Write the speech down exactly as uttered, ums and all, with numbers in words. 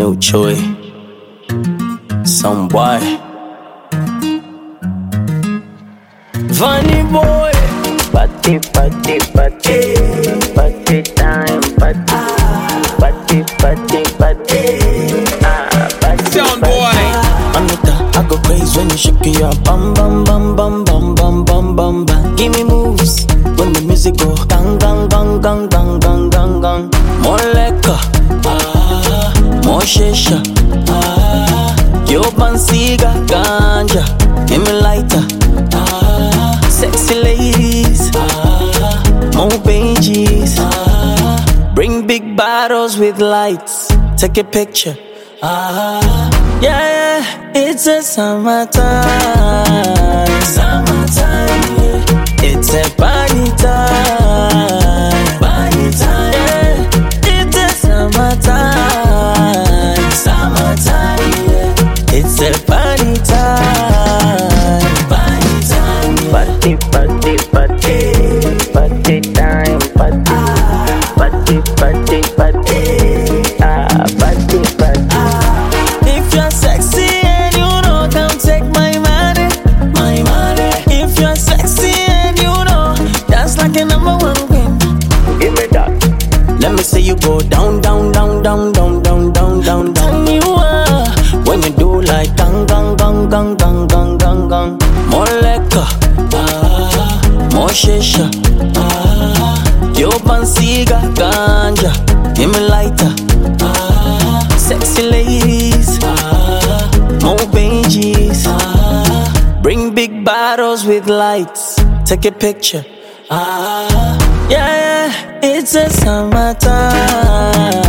New Choi, some boy, funny boy. Party, party, party, party time, party, party, party, party. Ah, party, Sound boy. Anita, I go crazy when you shake your bum bum bum bum bum bum bum bum bum. Give me moves when the music go gang gang gang gang gang gang gang gang. More liquor, ah, more shisha, ah. Yo pansiga ganja, give me lighter, ah. Sexy ladies, ah, more pages, ah. Bring big bottles with lights, take a picture, ah. Yeah, yeah, it's a summertime, summertime, yeah. It's a party time, party time, yeah. It's a summertime, summertime, yeah. It's a party time, party time, yeah. Party, party, party, party time, party, party, party, party, ah, party, party. If you're sexy and you know, come take my money, my money. If you're sexy and you know, that's like a number one queen. Give me that. Let me see you go down, down, down, down, down, down, down, down, down. You are when you do like gang, gang, gang, gang, gang, gang, gang, gang. More liquor, ah, more shisha, ah. Yo pansiga ganja, give me lighter, ah. Sexy ladies, ah, more pages, ah. Bring big bottles with lights, take a picture, ah. Yeah, yeah, it's a summertime,